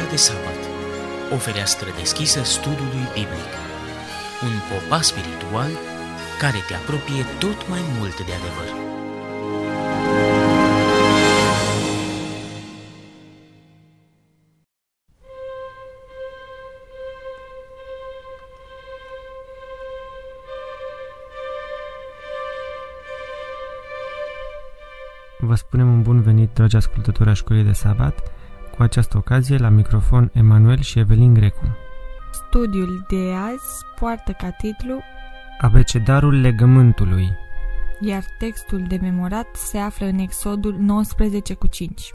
de sabat, o fereastră deschisă studiului biblic, un popas spiritual care te apropie tot mai mult de adevăr. Vă spunem un bun venit, dragi ascultători a Școlii de Sabat, cu această ocazie la microfon Emanuel și Evelin Grecu. Studiul de azi poartă ca titlu Abecedarul legământului, iar textul de memorat se află în Exodul 19:5.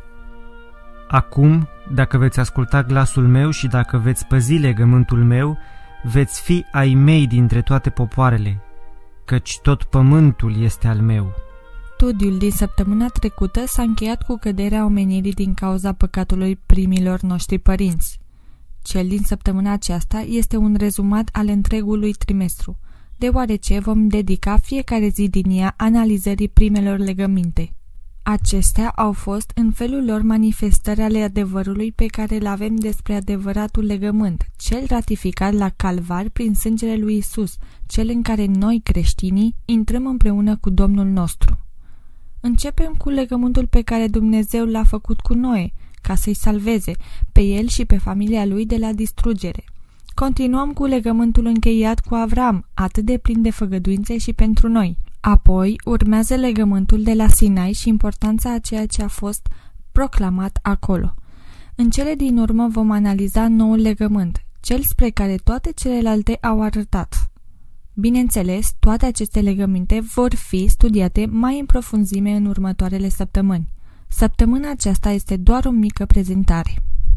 Acum, dacă veți asculta glasul meu și dacă veți păzi legământul meu, veți fi ai mei dintre toate popoarele, căci tot pământul este al meu. Studiul din săptămâna trecută s-a încheiat cu căderea omenirii din cauza păcatului primilor noștri părinți. Cel din săptămâna aceasta este un rezumat al întregului trimestru, deoarece vom dedica fiecare zi din ea analizării primelor legăminte. Acestea au fost în felul lor manifestări ale adevărului pe care îl avem despre adevăratul legământ, cel ratificat la Calvar prin sângele lui Isus, cel în care noi, creștinii, intrăm împreună cu Domnul nostru. Începem cu legământul pe care Dumnezeu l-a făcut cu Noe, ca să-i salveze pe el și pe familia lui de la distrugere. Continuăm cu legământul încheiat cu Avram, atât de plin de făgăduințe și pentru noi. Apoi urmează legământul de la Sinai și importanța a ceea ce a fost proclamat acolo. În cele din urmă vom analiza noul legământ, cel spre care toate celelalte au arătat. Bineînțeles, toate aceste legăminte vor fi studiate mai în profunzime în următoarele săptămâni. Săptămâna aceasta este doar o mică prezentare.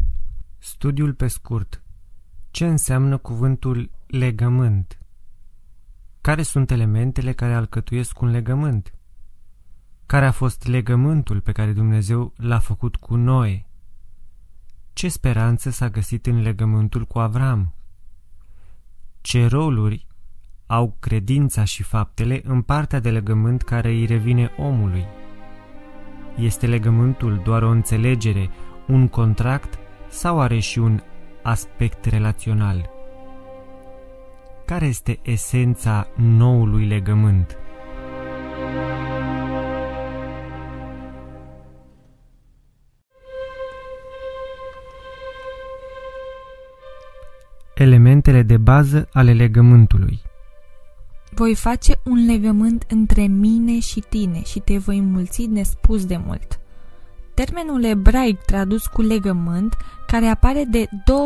Studiul pe scurt. Ce înseamnă cuvântul legământ? Care sunt elementele care alcătuiesc un legământ? Care a fost legământul pe care Dumnezeu l-a făcut cu Noe? Ce speranță s-a găsit în legământul cu Avram? Ce roluri au credința și faptele în partea de legământ care îi revine omului? Este legământul doar o înțelegere, un contract sau are și un aspect relațional? Care este esența noului legământ? Elementele de bază ale legământului. Voi face un legământ între mine și tine și te voi înmulți nespus de mult. Termenul ebraic tradus cu legământ, care apare de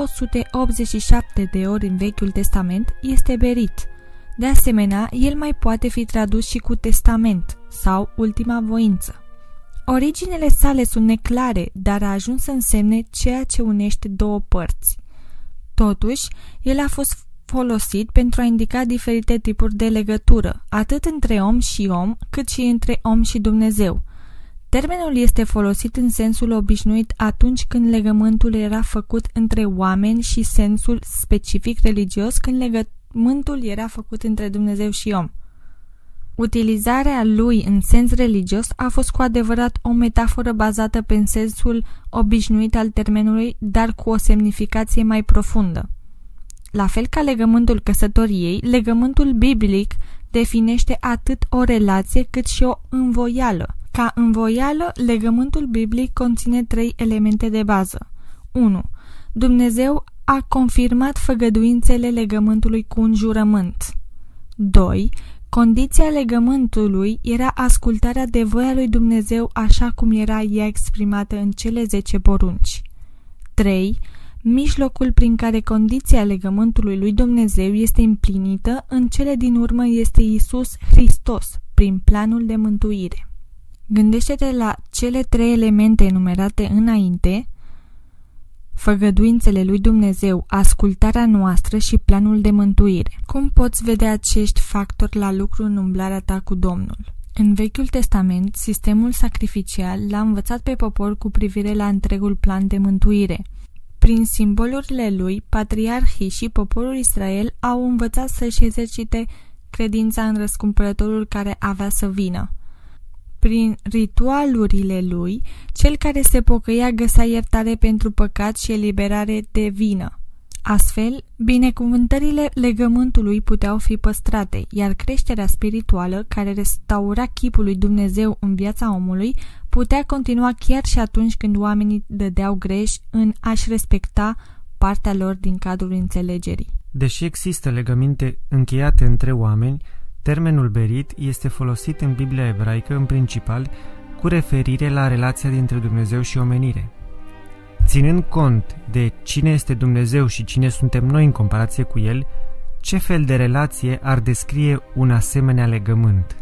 287 de ori în Vechiul Testament, este berit. De asemenea, el mai poate fi tradus și cu testament sau ultima voință. Originele sale sunt neclare, dar a ajuns să însemne ceea ce unește două părți. Totuși, el a fost folosit pentru a indica diferite tipuri de legătură, atât între om și om, cât și între om și Dumnezeu. Termenul este folosit în sensul obișnuit atunci când legământul era făcut între oameni și sensul specific religios când legământul era făcut între Dumnezeu și om. Utilizarea lui în sens religios a fost cu adevărat o metaforă bazată pe sensul obișnuit al termenului, dar cu o semnificație mai profundă. La fel ca legământul căsătoriei, legământul biblic definește atât o relație cât și o învoială. Ca învoială, legământul biblic conține 3 elemente de bază. 1. Dumnezeu a confirmat făgăduințele legământului cu un jurământ. 2. Condiția legământului era ascultarea de voia lui Dumnezeu așa cum era ea exprimată în cele 10 porunci. 3. Mijlocul prin care condiția legământului lui Dumnezeu este împlinită în cele din urmă este Iisus Hristos, prin planul de mântuire. Gândește-te la cele 3 elemente enumerate înainte, făgăduințele lui Dumnezeu, ascultarea noastră și planul de mântuire. Cum poți vedea acești factori la lucru în umblarea ta cu Domnul? În Vechiul Testament, sistemul sacrificial l-a învățat pe popor cu privire la întregul plan de mântuire. Prin simbolurile lui, patriarhii și poporul Israel au învățat să-și exercite credința în răscumpărătorul care avea să vină. prin ritualurile lui, cel care se pocăia găsea iertare pentru păcat și eliberare de vină. Astfel, binecuvântările legământului puteau fi păstrate, iar creșterea spirituală, care restaura chipul lui Dumnezeu în viața omului, putea continua chiar și atunci când oamenii dădeau greș în a-și respecta partea lor din cadrul înțelegerii. Deși există legăminte încheiate între oameni, termenul berit este folosit în Biblia ebraică în principal cu referire la relația dintre Dumnezeu și omenire. Ținând cont de cine este Dumnezeu și cine suntem noi în comparație cu El, ce fel de relație ar descrie un asemenea legământ?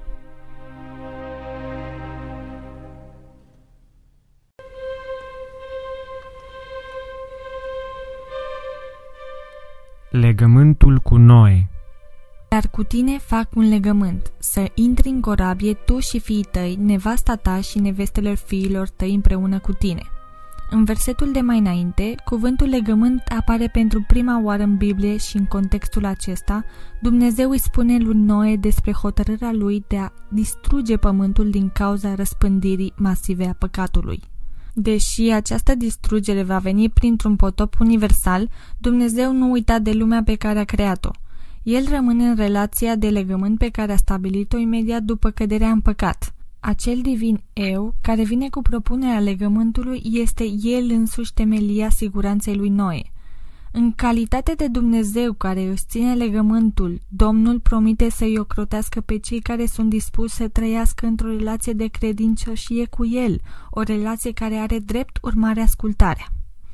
Legământul cu Noe. Dar cu tine fac un legământ, să intri în corabie tu și fiii tăi, nevasta ta și nevestele fiilor tăi împreună cu tine. În versetul de mai înainte, cuvântul legământ apare pentru prima oară în Biblie și în contextul acesta, Dumnezeu îi spune lui Noe despre hotărârea lui de a distruge pământul din cauza răspândirii masive a păcatului. Deși această distrugere va veni printr-un potop universal, Dumnezeu nu uita de lumea pe care a creat-o. El rămâne în relația de legământ pe care a stabilit-o imediat după căderea în păcat. Acel divin eu, care vine cu propunerea legământului, este el însuși temelia siguranței lui Noe. În calitate de Dumnezeu care își ține legământul, Domnul promite să-i ocrotească pe cei care sunt dispuși să trăiască într-o relație de credincioșie cu el, o relație care are drept urmare ascultarea.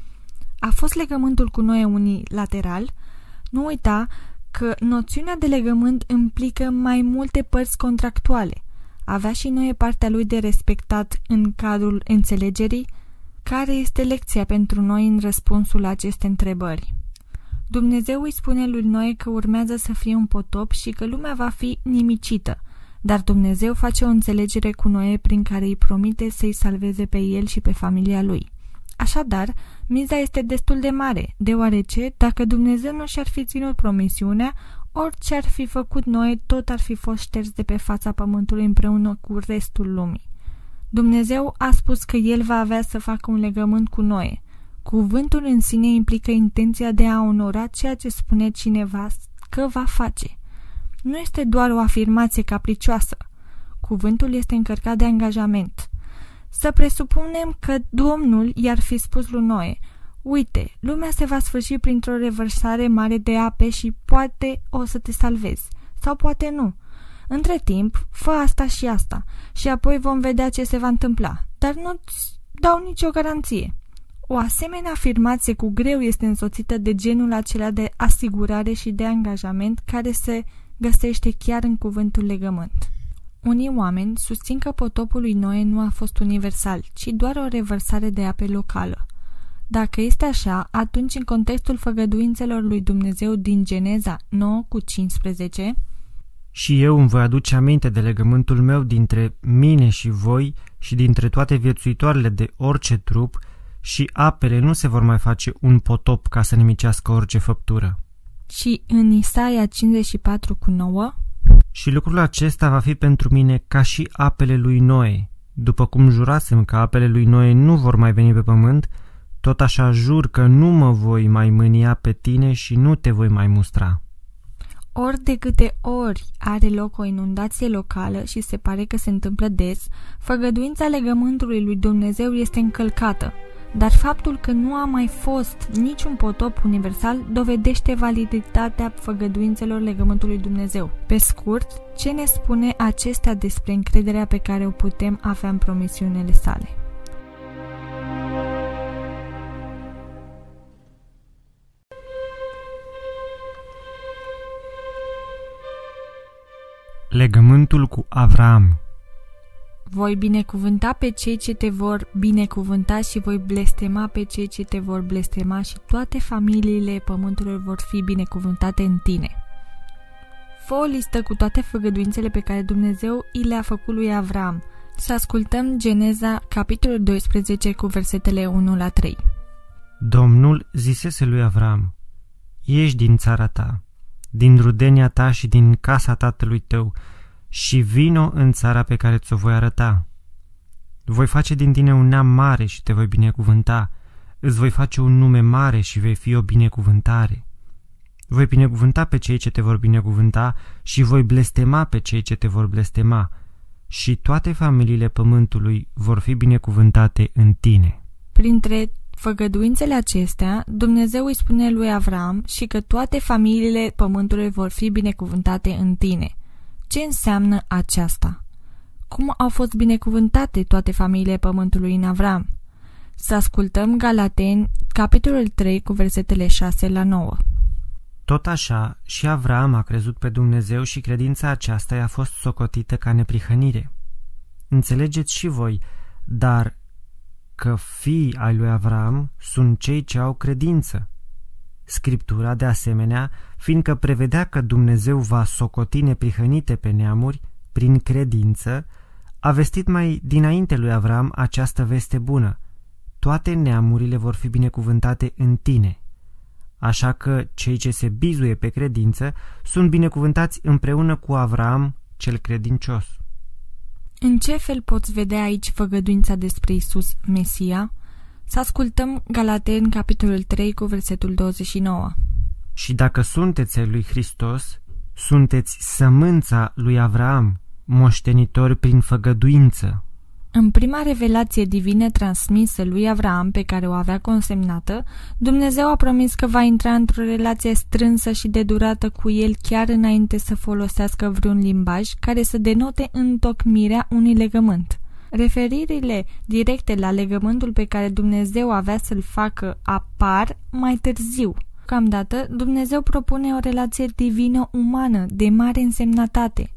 A fost legământul cu Noe unilateral? Nu uita că noțiunea de legământ implică mai multe părți contractuale. Avea și Noe partea lui de respectat în cadrul înțelegerii? Care este lecția pentru noi în răspunsul la aceste întrebări? Dumnezeu îi spune lui Noe că urmează să fie un potop și că lumea va fi nimicită, dar Dumnezeu face o înțelegere cu Noe prin care îi promite să-i salveze pe el și pe familia lui. Așadar, miza este destul de mare, deoarece, dacă Dumnezeu nu și-ar fi ținut promisiunea, orice ar fi făcut Noe, tot ar fi fost șters de pe fața pământului împreună cu restul lumii. Dumnezeu a spus că El va avea să facă un legământ cu Noe. Cuvântul în sine implică intenția de a onora ceea ce spune cineva că va face. Nu este doar o afirmație capricioasă. Cuvântul este încărcat de angajament. Să presupunem că Domnul i-ar fi spus lui Noe: uite, lumea se va sfârși printr-o revărsare mare de ape și poate o să te salvezi, sau poate nu. Între timp, fă asta și asta și apoi vom vedea ce se va întâmpla, dar nu-ți dau nicio garanție. O asemenea afirmație cu greu este însoțită de genul acela de asigurare și de angajament care se găsește chiar în cuvântul legământ. Unii oameni susțin că potopul lui Noe nu a fost universal, ci doar o revărsare de ape locală. Dacă este așa, atunci în contextul făgăduințelor lui Dumnezeu din Geneza 9:15, și eu îmi voi aduce aminte de legământul meu dintre mine și voi și dintre toate viețuitoarele de orice trup, și apele nu se vor mai face un potop ca să nimicească orice făptură. Și în Isaia 54:9, și lucrul acesta va fi pentru mine ca și apele lui Noe. După cum jurasem că apele lui Noe nu vor mai veni pe pământ, tot așa jur că nu mă voi mai mânia pe tine și nu te voi mai mustra. Ori de câte ori are loc o inundație locală, și se pare că se întâmplă des, făgăduința legământului lui Dumnezeu este încălcată, dar faptul că nu a mai fost niciun potop universal dovedește validitatea făgăduințelor legământului lui Dumnezeu. Pe scurt, ce ne spune acestea despre încrederea pe care o putem avea în promisiunile sale? Legământul cu Avram. Voi binecuvânta pe cei ce te vor binecuvânta și voi blestema pe cei ce te vor blestema și toate familiile pământului vor fi binecuvântate în tine. Fă o listă cu toate făgăduințele pe care Dumnezeu i le-a făcut lui Avram. Să ascultăm Geneza, capitolul 12, cu versetele 1-3. Domnul zisese lui Avram: ieși din țara ta, din rudenia ta și din casa tatălui tău și vino în țara pe care ți-o voi arăta. Voi face din tine un neam mare și te voi binecuvânta. Îți voi face un nume mare și vei fi o binecuvântare. Voi binecuvânta pe cei ce te vor binecuvânta și voi blestema pe cei ce te vor blestema. Și toate familiile pământului vor fi binecuvântate în tine. Printre făgăduințele acestea, Dumnezeu îi spune lui Avram și că toate familiile pământului vor fi binecuvântate în tine. Ce înseamnă aceasta? Cum au fost binecuvântate toate familiile pământului în Avram? Să ascultăm Galateni, capitolul 3, cu versetele 6 la 9. Tot așa, și Avram a crezut pe Dumnezeu și credința aceasta i-a fost socotită ca neprihănire. Înțelegeți și voi, dar că fii ai lui Avram sunt cei ce au credință. Scriptura, de asemenea, fiindcă prevedea că Dumnezeu va socoti neprihănite pe neamuri, prin credință, a vestit mai dinainte lui Avram această veste bună: toate neamurile vor fi binecuvântate în tine. Așa că cei ce se bizuie pe credință sunt binecuvântați împreună cu Avram cel credincios. În ce fel poți vedea aici făgăduința despre Iisus, Mesia? Să ascultăm Galateni, capitolul 3, cu versetul 29. Și dacă sunteți ai lui Hristos, sunteți sămânța lui Avram, moștenitori prin făgăduință. În prima revelație divină transmisă lui Avram, pe care o avea consemnată, Dumnezeu a promis că va intra într-o relație strânsă și de durată cu el chiar înainte să folosească vreun limbaj care să denote întocmirea unui legământ. Referirile directe la legământul pe care Dumnezeu avea să-l facă apar mai târziu. Deocamdată, Dumnezeu propune o relație divină-umană de mare însemnătate.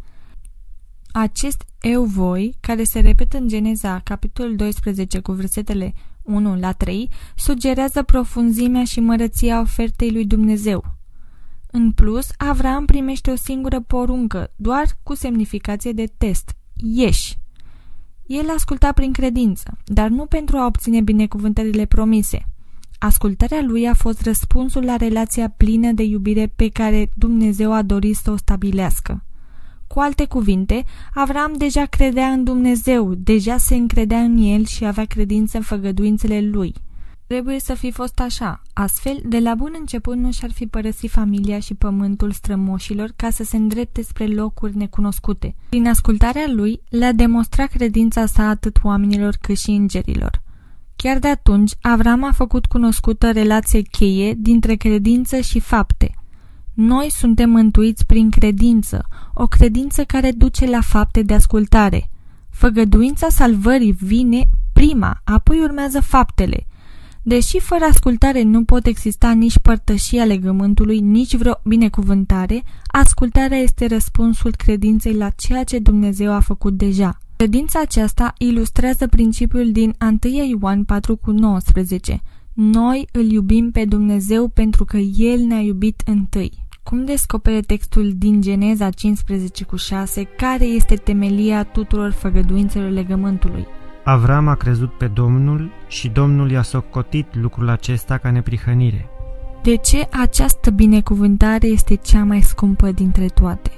Acest eu-voi, care se repetă în Geneza, capitolul 12, cu versetele 1 la 3, sugerează profunzimea și mărăția ofertei lui Dumnezeu. În plus, Avram primește o singură poruncă, doar cu semnificație de test: ieși. El asculta prin credință, dar nu pentru a obține binecuvântările promise. Ascultarea lui a fost răspunsul la relația plină de iubire pe care Dumnezeu a dorit să o stabilească. Cu alte cuvinte, Avram deja credea în Dumnezeu, deja se încredea în el și avea credință în făgăduințele lui. Trebuie să fi fost așa. Astfel, de la bun început nu și-ar fi părăsit familia și pământul strămoșilor ca să se îndrepte spre locuri necunoscute. Prin ascultarea lui, le-a demonstrat credința sa atât oamenilor cât și îngerilor. Chiar de atunci, Avram a făcut cunoscută relație cheie dintre credință și fapte. Noi suntem mântuiți prin credință, o credință care duce la fapte de ascultare. Făgăduința salvării vine prima, apoi urmează faptele. Deși fără ascultare nu pot exista nici părtășia legământului, nici vreo binecuvântare, ascultarea este răspunsul credinței la ceea ce Dumnezeu a făcut deja. Credința aceasta ilustrează principiul din 1 Ioan 4,19. Noi îl iubim pe Dumnezeu pentru că El ne-a iubit întâi. Cum descopere textul din Geneza 15,6 care este temelia tuturor făgăduințelor legământului? Avram a crezut pe Domnul și Domnul i-a socotit lucrul acesta ca neprihănire. De ce această binecuvântare este cea mai scumpă dintre toate?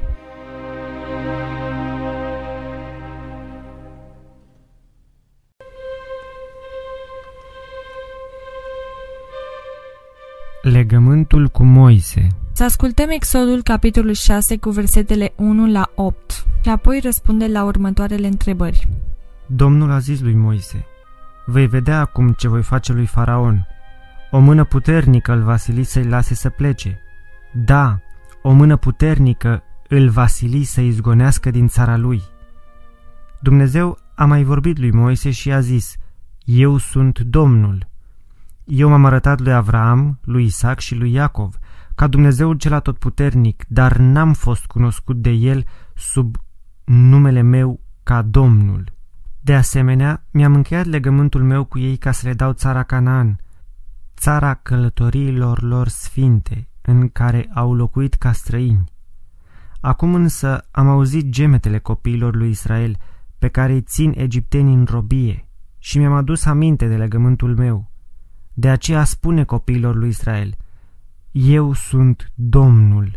Legământul cu Moise. Să ascultăm Exodul, capitolul 6, cu versetele 1 la 8 și apoi răspunde la următoarele întrebări. Domnul a zis lui Moise: vei vedea acum ce voi face lui Faraon. O mână puternică îl va sili să-i lase să plece. Da, o mână puternică îl va sili să izgonească din țara lui. Dumnezeu a mai vorbit lui Moise și a zis: eu sunt Domnul. Eu m-am arătat lui Avram, lui Isaac și lui Iacov ca Dumnezeul cel atotputernic, dar n-am fost cunoscut de el sub numele meu ca Domnul. De asemenea, mi-am încheiat legământul meu cu ei ca să le dau țara Canaan, țara călătoriilor lor sfinte, în care au locuit ca străini. Acum însă am auzit gemetele copiilor lui Israel, pe care îi țin egiptenii în robie, și mi-am adus aminte de legământul meu. De aceea spune copiilor lui Israel: eu sunt Domnul.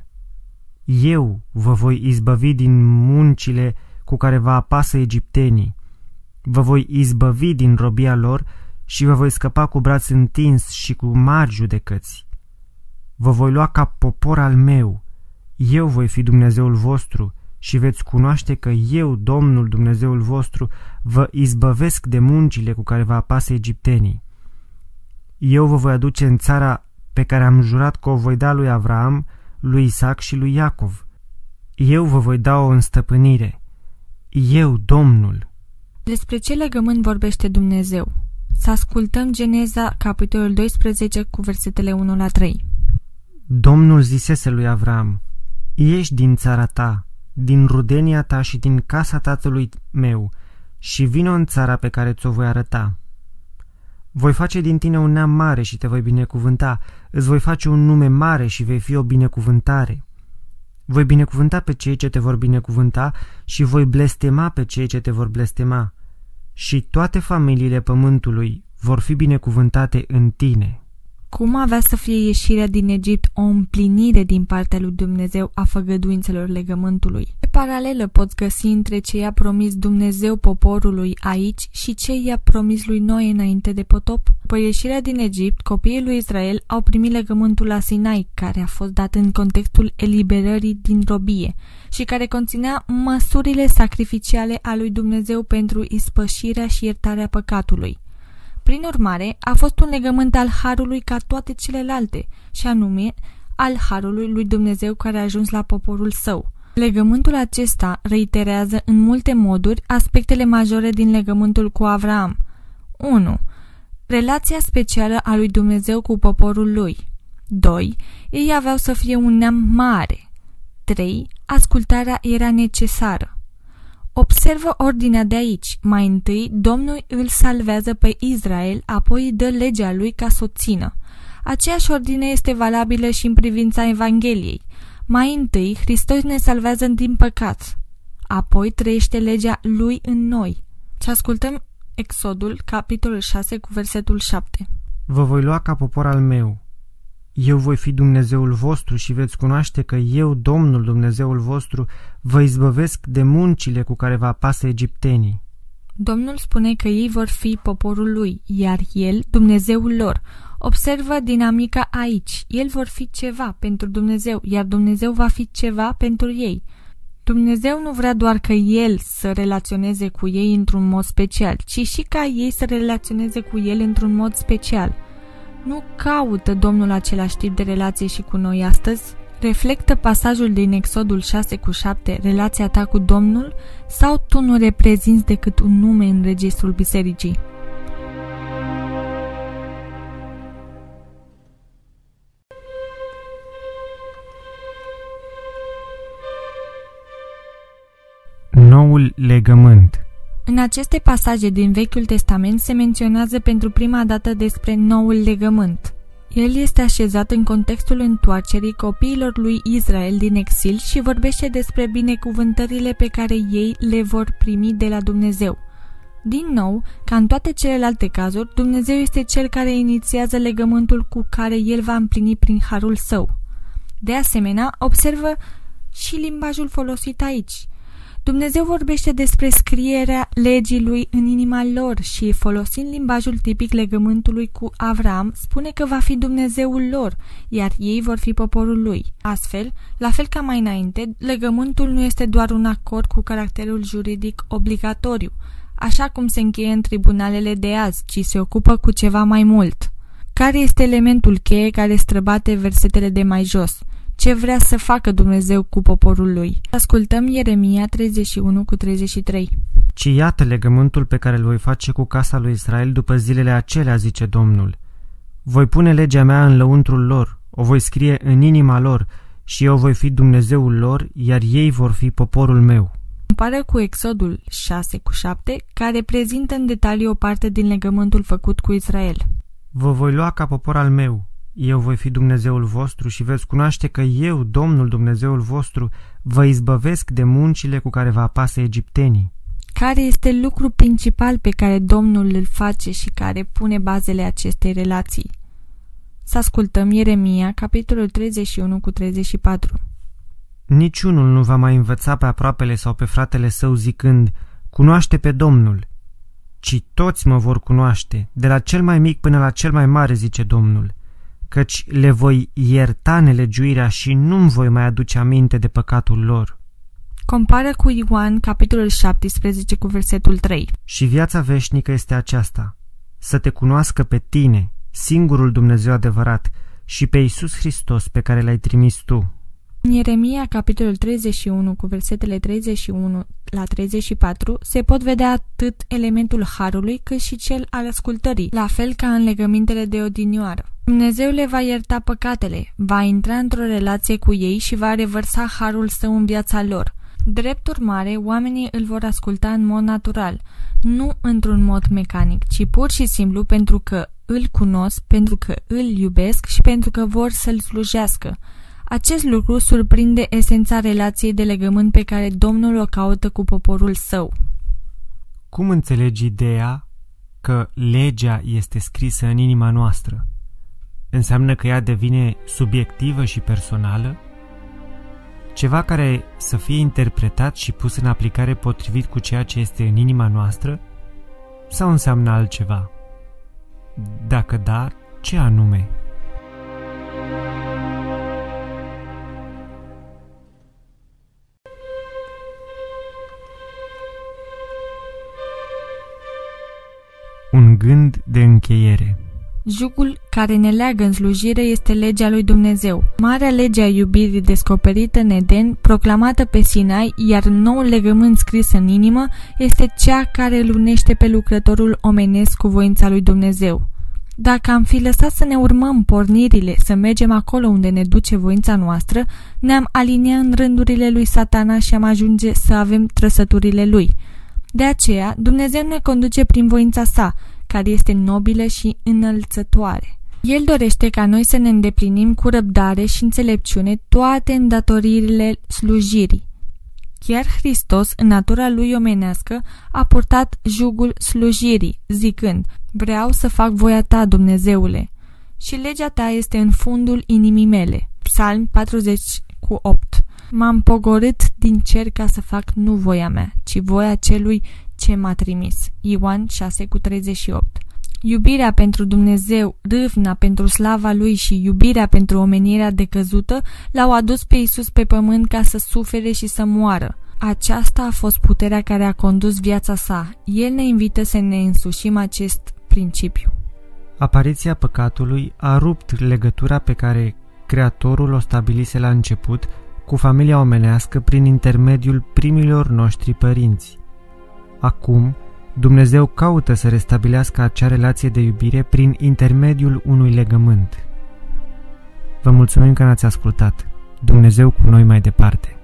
Eu vă voi izbăvi din muncile cu care vă apasă egiptenii. Vă voi izbăvi din robia lor și vă voi scăpa cu braț întins și cu mari judecăți. Vă voi lua ca popor al meu, eu voi fi Dumnezeul vostru și veți cunoaște că eu, Domnul Dumnezeul vostru, vă izbăvesc de muncile cu care vă apasă egiptenii. Eu vă voi aduce în țara pe care am jurat că o voi da lui Avraam, lui Isaac și lui Iacov. Eu vă voi da o înstăpânire. Eu, Domnul. Despre ce legământ vorbește Dumnezeu? Să ascultăm Geneza, capitolul 12, cu versetele 1 la 3. Domnul zisese lui Avraam: ieși din țara ta, din rudenia ta și din casa tatălui meu și vino în țara pe care ți-o voi arăta. Voi face din tine un neam mare și te voi binecuvânta, îți voi face un nume mare și vei fi o binecuvântare. Voi binecuvânta pe cei ce te vor binecuvânta și voi blestema pe cei ce te vor blestema. Și toate familiile pământului vor fi binecuvântate în tine. Cum avea să fie ieșirea din Egipt o împlinire din partea lui Dumnezeu a făgăduințelor legământului? Ce paralelă poți găsi între ce i-a promis Dumnezeu poporului aici și ce i-a promis lui Noe înainte de potop? După ieșirea din Egipt, copiii lui Israel au primit legământul la Sinai, care a fost dat în contextul eliberării din robie și care conținea măsurile sacrificiale a lui Dumnezeu pentru ispășirea și iertarea păcatului. Prin urmare, a fost un legământ al harului ca toate celelalte, și anume al harului lui Dumnezeu care a ajuns la poporul său. Legământul acesta reiterează în multe moduri aspectele majore din legământul cu Avraam. 1. Relația specială a lui Dumnezeu cu poporul lui. 2. Ei aveau să fie un neam mare. 3. Ascultarea era necesară. Observă ordinea de aici. Mai întâi, Domnul îl salvează pe Israel, apoi îi dă legea lui ca să o țină. Aceeași ordine este valabilă și în privința Evangheliei. Mai întâi, Hristos ne salvează din păcat. Apoi trăiește legea lui în noi. Și ascultăm Exodul, capitolul 6, cu versetul 7. Vă voi lua ca popor al meu. Eu voi fi Dumnezeul vostru și veți cunoaște că eu, Domnul Dumnezeul vostru, vă izbăvesc de muncile cu care vă apasă egiptenii. Domnul spune că ei vor fi poporul lui, iar el, Dumnezeul lor. Observă dinamica aici. El vor fi ceva pentru Dumnezeu, iar Dumnezeu va fi ceva pentru ei. Dumnezeu nu vrea doar că el să relaționeze cu ei într-un mod special, ci și ca ei să relaționeze cu el într-un mod special. Nu caută Domnul același tip de relație și cu noi astăzi? Reflectă pasajul din Exodul 6 cu 7 relația ta cu Domnul sau tu nu reprezinți decât un nume în registrul bisericii? Noul legământ. În aceste pasaje din Vechiul Testament se menționează pentru prima dată despre noul legământ. El este așezat în contextul întoarcerii copiilor lui Israel din exil și vorbește despre binecuvântările pe care ei le vor primi de la Dumnezeu. Din nou, ca în toate celelalte cazuri, Dumnezeu este Cel care inițiază legământul cu care El va împlini prin harul Său. De asemenea, observă și limbajul folosit aici. Dumnezeu vorbește despre scrierea legii lui în inima lor și, folosind limbajul tipic legământului cu Avraam, spune că va fi Dumnezeul lor, iar ei vor fi poporul lui. Astfel, la fel ca mai înainte, legământul nu este doar un acord cu caracterul juridic obligatoriu, așa cum se încheie în tribunalele de azi, ci se ocupă cu ceva mai mult. Care este elementul cheie care străbate versetele de mai jos? Ce vrea să facă Dumnezeu cu poporul lui? Ascultăm Ieremia 31 cu 33. Ci iată legământul pe care îl voi face cu casa lui Israel după zilele acelea, zice Domnul. Voi pune legea mea în lăuntrul lor, o voi scrie în inima lor și eu voi fi Dumnezeul lor, iar ei vor fi poporul meu. Compară cu Exodul 6 cu 7, care prezintă în detaliu o parte din legământul făcut cu Israel. Vă voi lua ca popor al meu. Eu voi fi Dumnezeul vostru și veți cunoaște că eu, Domnul Dumnezeul vostru, vă izbăvesc de muncile cu care vă apasă egiptenii. Care este lucrul principal pe care Domnul îl face și care pune bazele acestei relații? Să ascultăm Ieremia, capitolul 31 cu 34. Niciunul nu va mai învăța pe aproapele sau pe fratele său zicând, cunoaște pe Domnul, ci toți mă vor cunoaște, de la cel mai mic până la cel mai mare, zice Domnul, căci le voi ierta nelegiuirea și nu-mi voi mai aduce aminte de păcatul lor. Compară cu Ioan, capitolul 17, cu versetul 3. Și viața veșnică este aceasta, să te cunoască pe tine, singurul Dumnezeu adevărat, și pe Iisus Hristos pe care l-ai trimis tu. În Ieremia, capitolul 31, cu versetele 31 la 34, se pot vedea atât elementul harului cât și cel al ascultării, la fel ca în legămintele de odinioară. Dumnezeu le va ierta păcatele, va intra într-o relație cu ei și va revărsa harul său în viața lor. Drept urmare, oamenii îl vor asculta în mod natural, nu într-un mod mecanic, ci pur și simplu pentru că îl cunosc, pentru că îl iubesc și pentru că vor să-l slujească. Acest lucru surprinde esența relației de legământ pe care Domnul o caută cu poporul său. Cum înțelegi ideea că legea este scrisă în inima noastră? Înseamnă că ea devine subiectivă și personală? Ceva care să fie interpretat și pus în aplicare potrivit cu ceea ce este în inima noastră? Sau înseamnă altceva? Dacă da, ce anume? Un gând de încheiere. Jugul care ne leagă în slujire este legea lui Dumnezeu. Marea lege a iubirii descoperită în Eden, proclamată pe Sinai, iar noul legământ scris în inimă, este cea care îl unește pe lucrătorul omenesc cu voința lui Dumnezeu. Dacă am fi lăsat să ne urmăm pornirile, să mergem acolo unde ne duce voința noastră, ne-am aliniat în rândurile lui Satana și am ajunge să avem trăsăturile lui. De aceea, Dumnezeu ne conduce prin voința sa, care este nobilă și înălțătoare. El dorește ca noi să ne îndeplinim cu răbdare și înțelepciune toate îndatoririle slujirii. Chiar Hristos, în natura lui omenească, a purtat jugul slujirii, zicând: vreau să fac voia ta, Dumnezeule, și legea ta este în fundul inimii mele. Psalm 40:8. M-am pogorât din cer ca să fac nu voia mea, ci voia celui ce m-a trimis. Ioan 6:38. Iubirea pentru Dumnezeu, râvna pentru slava lui și iubirea pentru omenirea decăzută l-au adus pe Iisus pe pământ ca să sufere și să moară. Aceasta a fost puterea care a condus viața sa. El ne invită să ne însușim acest principiu. Apariția păcatului a rupt legătura pe care Creatorul o stabilise la început cu familia omenească prin intermediul primilor noștri părinți. Acum, Dumnezeu caută să restabilească acea relație de iubire prin intermediul unui legământ. Vă mulțumim că ne-ați ascultat. Dumnezeu cu noi mai departe.